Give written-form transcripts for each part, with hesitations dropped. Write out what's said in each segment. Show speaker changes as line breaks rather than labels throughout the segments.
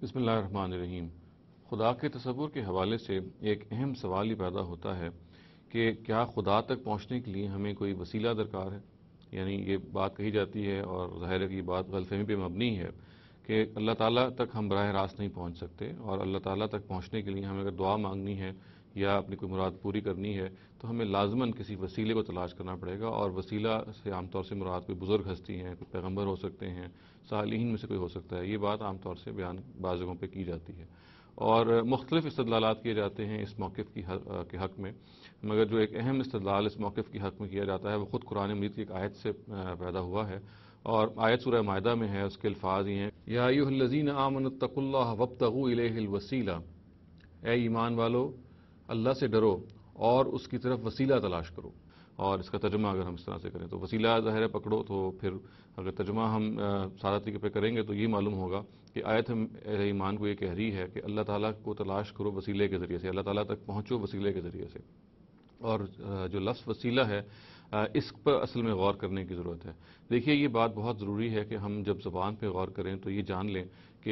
بسم اللہ الرحمن الرحیم۔ خدا کے تصور کے حوالے سے ایک اہم سوال یہ پیدا ہوتا ہے کہ کیا خدا تک پہنچنے کے لیے ہمیں کوئی وسیلہ درکار ہے؟ یعنی یہ بات کہی جاتی ہے اور ظاہر ہے کہ یہ بات غلط فہمی پہ مبنی ہے کہ اللہ تعالیٰ تک ہم براہ راست نہیں پہنچ سکتے، اور اللہ تعالیٰ تک پہنچنے کے لیے ہمیں اگر دعا مانگنی ہے یا اپنی کوئی مراد پوری کرنی ہے تو ہمیں لازماً کسی وسیلے کو تلاش کرنا پڑے گا، اور وسیلہ سے عام طور سے مراد کوئی بزرگ ہستی ہیں، کوئی پیغمبر ہو سکتے ہیں، صالحین میں سے کوئی ہو سکتا ہے۔ یہ بات عام طور سے بیان بعض جگہوں پہ کی جاتی ہے اور مختلف استدلالات کیے جاتے ہیں اس موقف کے حق میں، مگر جو ایک اہم استدلال اس موقف کے حق میں کیا جاتا ہے وہ خود قرآن مجید کی ایک آیت سے پیدا ہوا ہے، اور آیت سورہ مائدہ میں ہے۔ اس کے الفاظ یہ ہیں: یا ایھا الذین آمنوا اتقوا اللہ وابتغوا الیہ الوسیلہ، اے ایمان والو اللہ سے ڈرو اور اس کی طرف وسیلہ تلاش کرو۔ اور اس کا ترجمہ اگر ہم اس طرح سے کریں تو وسیلہ ظاہر ہے پکڑو، تو پھر اگر ترجمہ ہم سادہ طریقے پہ کریں گے تو یہ معلوم ہوگا کہ آیت ہم اہل ایمان کو یہ کہہ رہی ہے کہ اللہ تعالیٰ کو تلاش کرو وسیلے کے ذریعے سے، اللہ تعالیٰ تک پہنچو وسیلے کے ذریعے سے۔ اور جو لفظ وسیلہ ہے اس پر اصل میں غور کرنے کی ضرورت ہے۔ دیکھیے یہ بات بہت ضروری ہے کہ ہم جب زبان پہ غور کریں تو یہ جان لیں کہ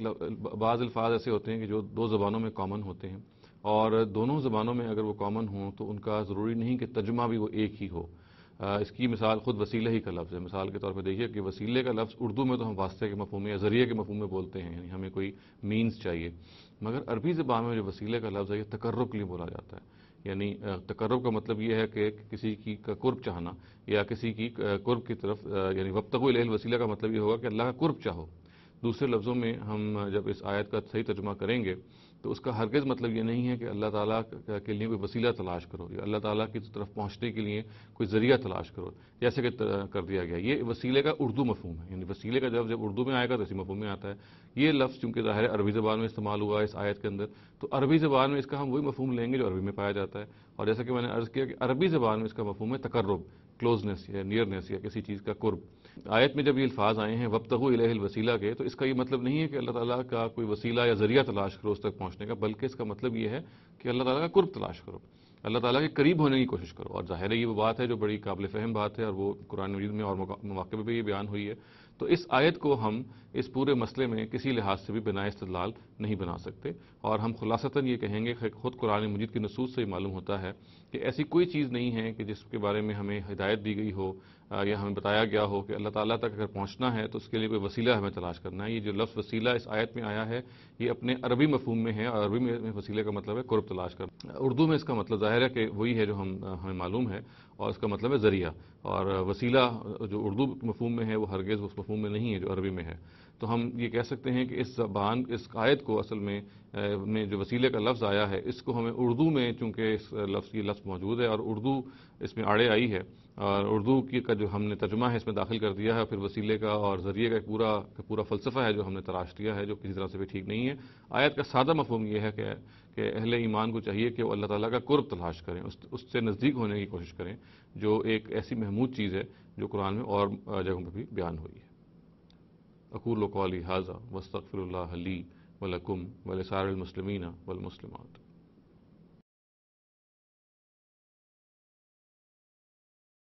بعض الفاظ ایسے ہوتے ہیں کہ جو دو زبانوں میں کامن ہوتے ہیں، اور دونوں زبانوں میں اگر وہ کامن ہوں تو ان کا ضروری نہیں کہ ترجمہ بھی وہ ایک ہی ہو۔ اس کی مثال خود وسیلہ ہی کا لفظ ہے۔ مثال کے طور پہ دیکھیے کہ وسیلے کا لفظ اردو میں تو ہم واسطے کے مفہوم میں یا ذریعے کے مفہوم میں بولتے ہیں، یعنی ہمیں کوئی مینز چاہیے، مگر عربی زبان میں جو وسیلے کا لفظ ہے یہ تقرب کے لیے بولا جاتا ہے۔ یعنی تقرب کا مطلب یہ ہے کہ کسی کی کا قرب چاہنا یا کسی کی قرب کی طرف، یعنی وابتغوا الیہ الوسیلہ کا مطلب یہ ہوگا کہ اللہ کا قرب چاہو۔ دوسرے لفظوں میں ہم جب اس آیت کا صحیح ترجمہ کریں گے تو اس کا ہرگز مطلب یہ نہیں ہے کہ اللہ تعالیٰ کے لیے کوئی وسیلہ تلاش کرو یا اللہ تعالیٰ کی طرف پہنچنے کے لیے کوئی ذریعہ تلاش کرو، جیسے کہ کر دیا گیا۔ یہ وسیلے کا اردو مفہوم ہے، یعنی وسیلے کا جب اردو میں آئے گا تو اسی مفہوم میں آتا ہے۔ یہ لفظ چونکہ ظاہر ہے عربی زبان میں استعمال ہوا ہے اس آیت کے اندر، تو عربی زبان میں اس کا ہم وہی مفہوم لیں گے جو عربی میں پایا جاتا ہے، اور جیسا کہ میں نے عرض کیا کہ عربی زبان میں اس کا مفہوم ہے تقرب، کلوزنس یا نیئرنیس یا کسی چیز کا قرب۔ آیت میں جب یہ الفاظ آئے ہیں وابتغوا الیہ الوسیلہ کے، تو اس کا یہ مطلب نہیں ہے کہ اللہ تعالیٰ کا کوئی وسیلہ یا ذریعہ تلاش کرو اس تک پہنچنے کا، بلکہ اس کا مطلب یہ ہے کہ اللہ تعالیٰ کا قرب تلاش کرو، اللہ تعالیٰ کے قریب ہونے کی کوشش کرو۔ اور ظاہر ہے یہ وہ بات ہے جو بڑی قابل فہم بات ہے، اور وہ قرآن مجید میں اور مواقع میں بھی یہ بیان ہوئی ہے۔ تو اس آیت کو ہم اس پورے مسئلے میں کسی لحاظ سے بھی بنا استدلال نہیں بنا سکتے، اور ہم خلاصتاً یہ کہیں گے کہ خود قرآن مجید کی نصوص سے یہ معلوم ہوتا ہے کہ ایسی کوئی چیز نہیں ہے کہ جس کے بارے میں ہمیں ہدایت دی گئی ہو یا ہمیں بتایا گیا ہو کہ اللہ تعالیٰ تک اگر پہنچنا ہے تو اس کے لیے کوئی وسیلہ ہمیں تلاش کرنا ہے۔ یہ جو لفظ وسیلہ اس آیت میں آیا ہے یہ اپنے عربی مفہوم میں ہے، اور عربی میں وسیلے کا مطلب ہے قرب تلاش کرنا۔ اردو میں اس کا مطلب ظاہر ہے کہ وہی ہے جو ہمیں معلوم ہے، اور اس کا مطلب ہے ذریعہ، اور وسیلہ جو اردو مفہوم میں ہے وہ ہرگز اس مفہوم میں نہیں ہے جو عربی میں ہے۔ تو ہم یہ کہہ سکتے ہیں کہ اس آیت کو اصل میں جو وسیلے کا لفظ آیا ہے اس کو ہمیں اردو میں، چونکہ یہ لفظ موجود ہے اور اردو اس میں آڑے آئی ہے، اور اردو کا جو ہم نے ترجمہ ہے اس میں داخل کر دیا ہے، پھر وسیلے کا اور ذریعے کا ایک پورا فلسفہ ہے جو ہم نے تلاش کیا ہے، جو کسی طرح سے بھی ٹھیک نہیں ہے۔ آیت کا سادہ مفہوم یہ ہے کہ اہل ایمان کو چاہیے کہ وہ اللہ تعالیٰ کا قرب تلاش کریں، اس سے نزدیک ہونے کی کوشش کریں، جو ایک ایسی محمود چیز ہے جو قرآن میں اور جگہوں پہ بھی بیان ہوئی ہے۔ اقول قولی ھذا واستغفر اللہ لی ولکم ولسائر المسلمین والمسلمات۔